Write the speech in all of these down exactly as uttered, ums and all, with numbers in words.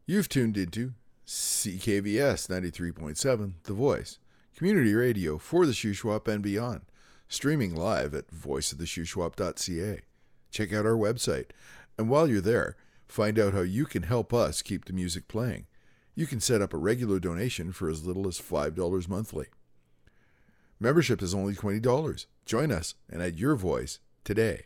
You've tuned into C K V S ninety-three point seven, The Voice, community radio for the Shuswap and beyond, streaming live at voice of the shuswap dot c a. Check out our website, and while you're there, find out how you can help us keep the music playing. You can set up a regular donation for as little as five dollars monthly. Membership is only twenty dollars. Join us and add your voice today.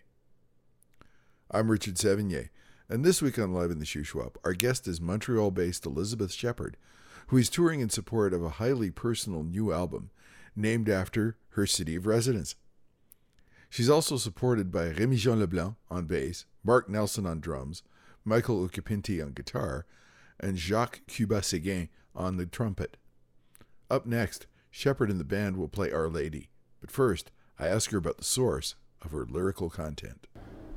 I'm Richard Sevigny, and this week on Live in the Shuswap, our guest is Montreal-based Elizabeth Shepherd, who is touring in support of a highly personal new album named after her city of residence. She's also supported by Rémi-Jean Leblanc on bass, Mark Nelson on drums, Michael Ukipinti on guitar, and Jacques Cuba-Séguin on the trumpet. Up next, Shepherd and the band will play Our Lady, but first, I ask her about the source of her lyrical content.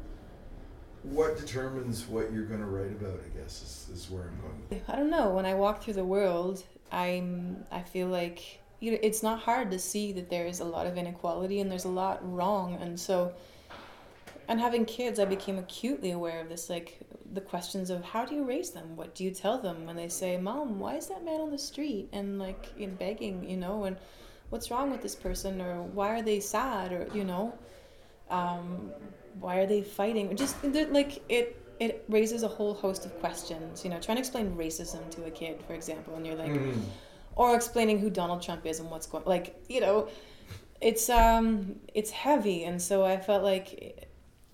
What determines what you're going to write about, I guess, is, is where I'm going. I don't know. When I walk through the world, I'm, I feel like you know, it's not hard to see that there is a lot of inequality and there's a lot wrong. And so, and having kids, I became acutely aware of this, like the questions of how do you raise them? What do you tell them when they say, Mom, why is that man on the street? And like in begging, you know, and what's wrong with this person? Or why are they sad? Or, you know, um, why are they fighting? Just like it, it raises a whole host of questions, you know, trying to explain racism to a kid, for example, and you're like, mm. or explaining who Donald Trump is and what's going, like, you know, it's, um, it's heavy. And so I felt like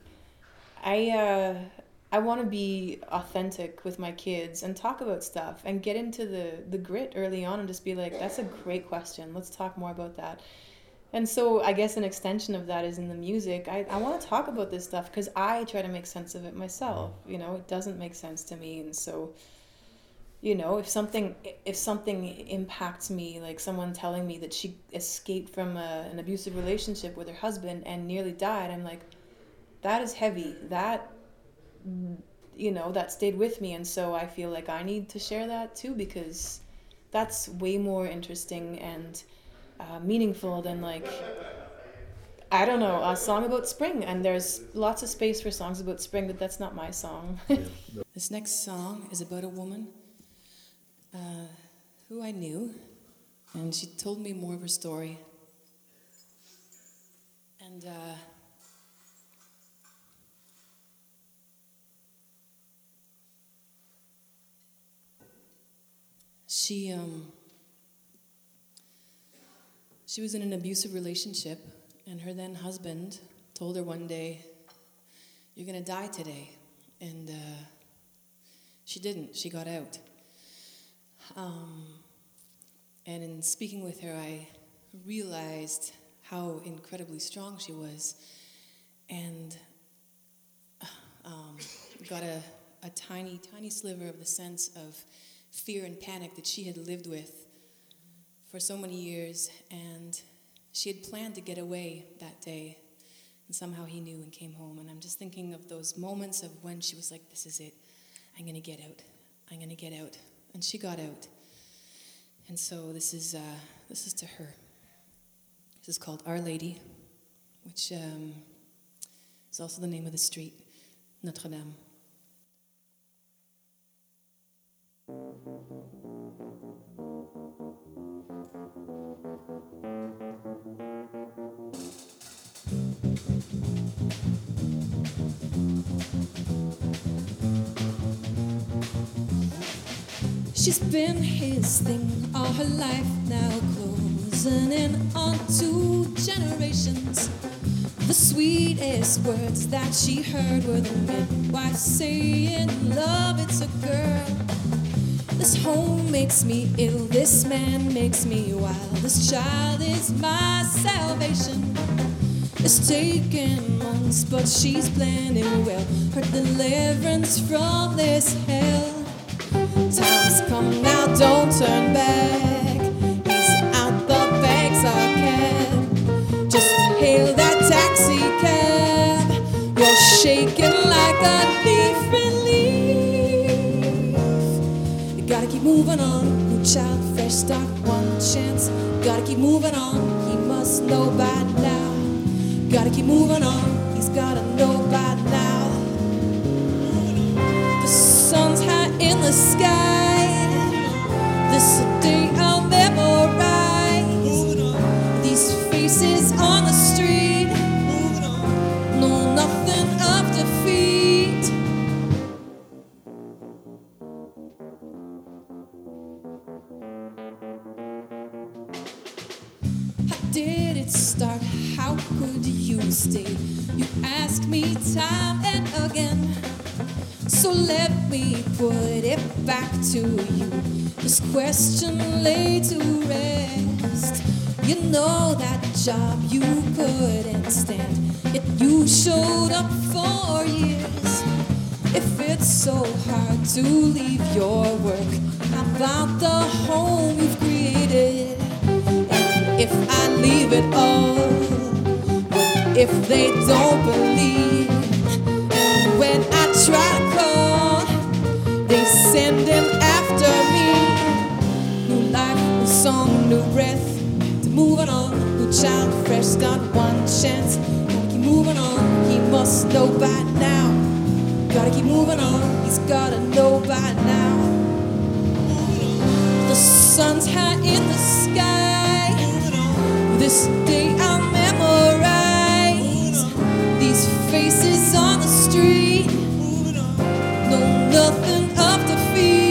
I, uh, I want to be authentic with my kids and talk about stuff and get into the, the grit early on and just be like, that's a great question. Let's talk more about that. And so I guess an extension of that is in the music. I, I want to talk about this stuff because I try to make sense of it myself. You know, it doesn't make sense to me. And so, you know, if something if something impacts me, like someone telling me that she escaped from a, an abusive relationship with her husband and nearly died, I'm like, that is heavy. That, you know, that stayed with me. And so I feel like I need to share that too because that's way more interesting and Uh, meaningful than like I don't know a song about spring, and there's lots of space for songs about spring, but that's not my song. This next song is about a woman uh, who I knew, and she told me more of her story, and uh, she um She was in an abusive relationship, and her then husband told her one day, you're going to die today. And uh, she didn't. She got out. Um, and in speaking with her, I realized how incredibly strong she was, and um, got a, a tiny, tiny sliver of the sense of fear and panic that she had lived with for so many years, and she had planned to get away that day, and somehow he knew and came home. And I'm just thinking of those moments of when she was like, this is it, I'm gonna get out, I'm gonna get out, and she got out. And so this is uh, this is to her. This is called Our Lady, which um, is also the name of the street, Notre Dame. She's been his thing all her life now, closing in on two generations. The sweetest words that she heard were the midwife saying, love, it's a girl. This home makes me ill, this man makes me wild. This child is my salvation. It's taken months, but she's planning well her deliverance from this hell. Time's come now, don't turn back. He's out, the bags are kept. Just hail that taxi cab. You're shaking like a leaf relief. You gotta keep moving on. New child, fresh start, one chance. Gotta keep moving on. He must know by now. Gotta keep moving on. He's gotta know by now. The sun's high in the sky. it start? How could you stay? You ask me time and again. So let me put it back to you. This question laid to rest. You know that job you couldn't stand, yet you showed up for years. If it's so hard to leave your work, how about the home you've created? And if I leave it all, what if they don't believe? And when I try to call, they send him after me. New life, new song, new breath, to moving on. New child, fresh start, one chance. Gotta keep moving on, he must know by now. Gotta keep moving on, he's gotta know by now. The sun's high in the sky. This day I'll memorize these faces on the street. Know nothing of defeat.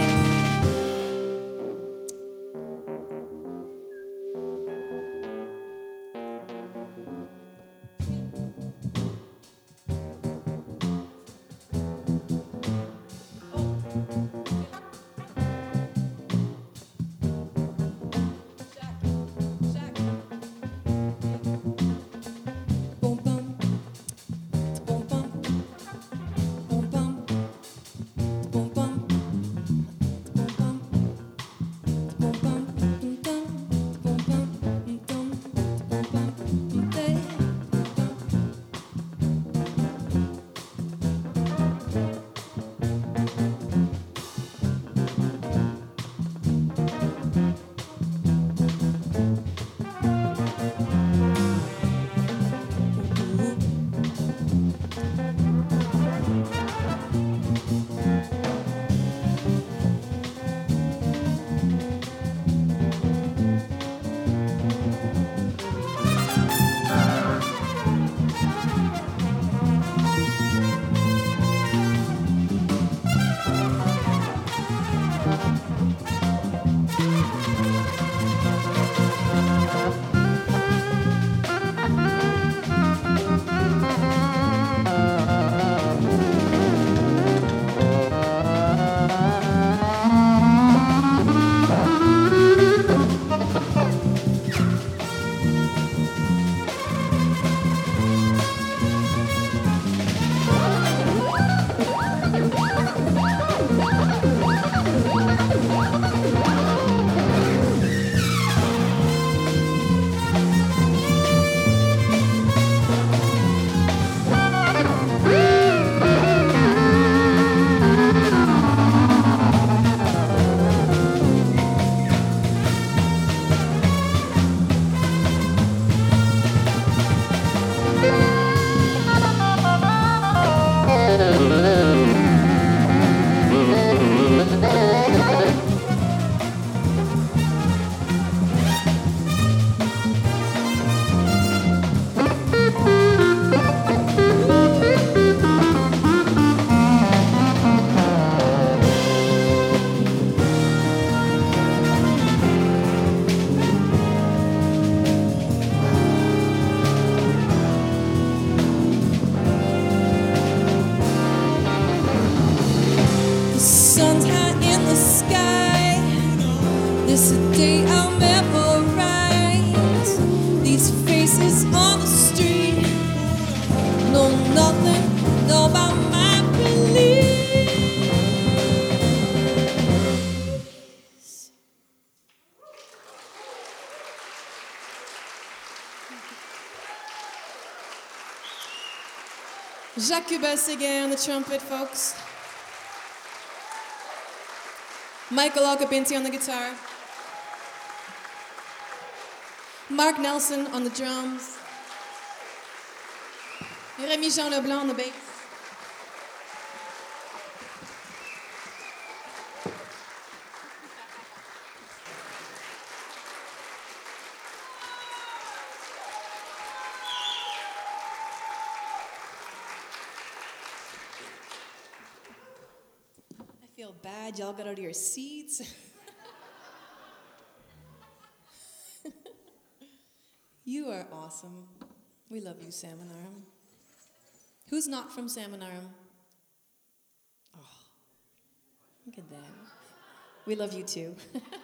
Jacques Kubasigan on the trumpet, folks. Michael Alcapinti on the guitar. Mark Nelson on the drums. Rémi Jean Leblanc on the bass. I feel bad, y'all got out of your seats. You are awesome. We love you, Salmon Arm. Who's not from Salmon Arm? Oh, look at that. We love you too.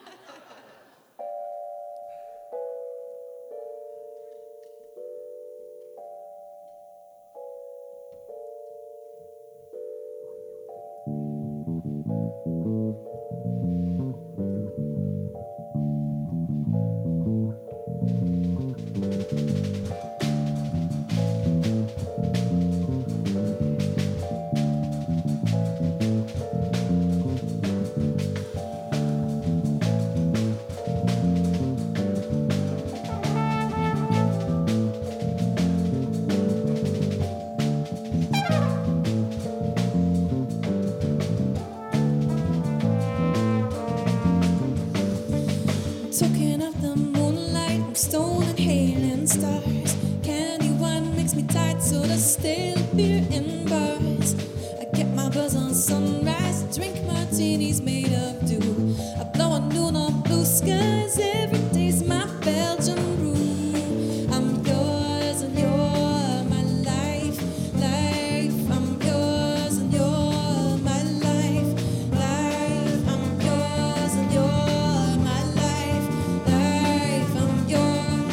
Soaking up the moonlight, I'm stolen hailing stars. Candy wine makes me tight, so to stale beer in bars. I get my buzz on sunrise, drink martinis made of dew. I blow a noon on blue skies, every day's my Belgian brew. I'm yours and you're my life, life. I'm yours and you're my life, life. I'm yours and you're my life, life. I'm yours.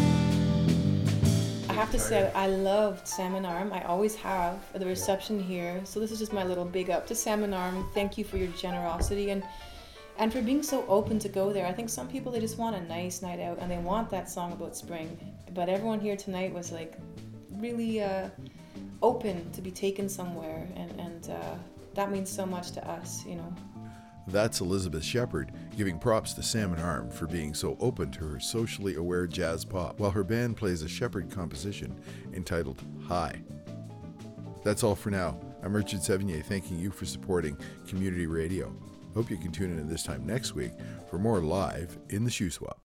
I have to say, I loved Salmon Arm. I always have. The reception here. So this is just my little big up to Salmon Arm. Thank you for your generosity and and for being so open to go there. I think some people, they just want a nice night out and they want that song about spring. But everyone here tonight was like really uh, open to be taken somewhere, and, and uh, that means so much to us, you know. That's Elizabeth Shepard giving props to Salmon Arm for being so open to her socially aware jazz pop, while her band plays a Shepard composition entitled High. That's all for now. I'm Richard Sevigny, thanking you for supporting community radio. Hope you can tune in this time next week for more live in the Shoe Swap.